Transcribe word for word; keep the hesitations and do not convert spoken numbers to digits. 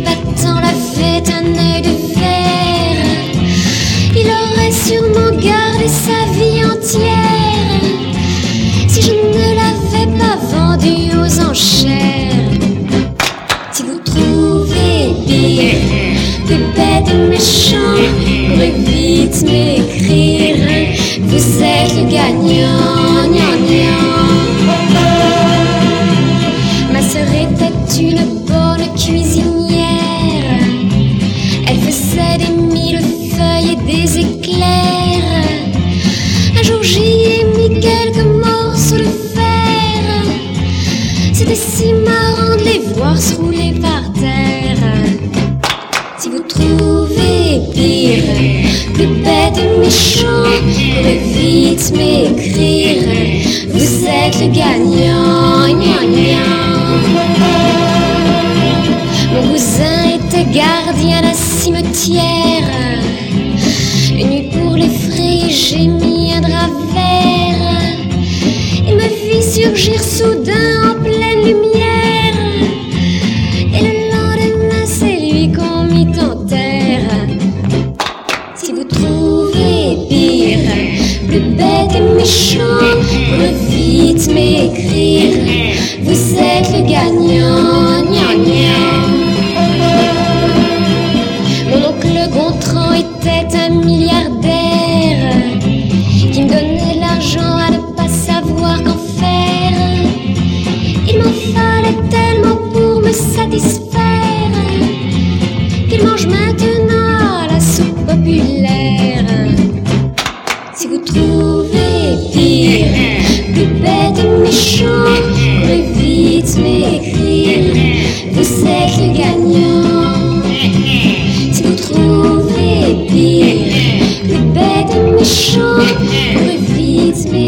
battant l'avait un œil de verre, il aurait sûrement gardé sa vie entière si je ne l'avais pas vendu aux enchères. Si vous trouvez pire, plus bête et méchant, pourrez vite m'écrire, vous êtes le gagnant, gna gna. Ma sœur était une bonne cuisinière, elle faisait des millefeuilles et des éclairs. Un jour j'y ai mis quelques morceaux de fer, c'était si marrant de les voir se rouler par terre. Si vous trouvez pire, plus bête et méchant, pourrez vite m'écrire, vous êtes le gagnant, gna gna. Mon cousin était gardien d'un cimetière, une nuit pour l'effrayer j'ai mis un drap vert. Il me fit surgir soudain en pleine lumière, et le lendemain c'est lui qu'on mit en terre. Si vous trouvez pire, plus bête et méchant, pourrez vite m'écrire, vous êtes le gagnant, gna gna. Mon oncle Gontran était un milliardaire qui me donnait l'argent à ne pas savoir qu'en faire. Il m'en fallait tellement pour me satisfaire qu'il mange maintenant la soupe populaire. Si vous trouvez pire, plus bête et méchant, pourrez vite m'écrire, vous êtes le gagnant. Si vous trouvez pire, plus bête et méchant, pourrez vite m'écrire.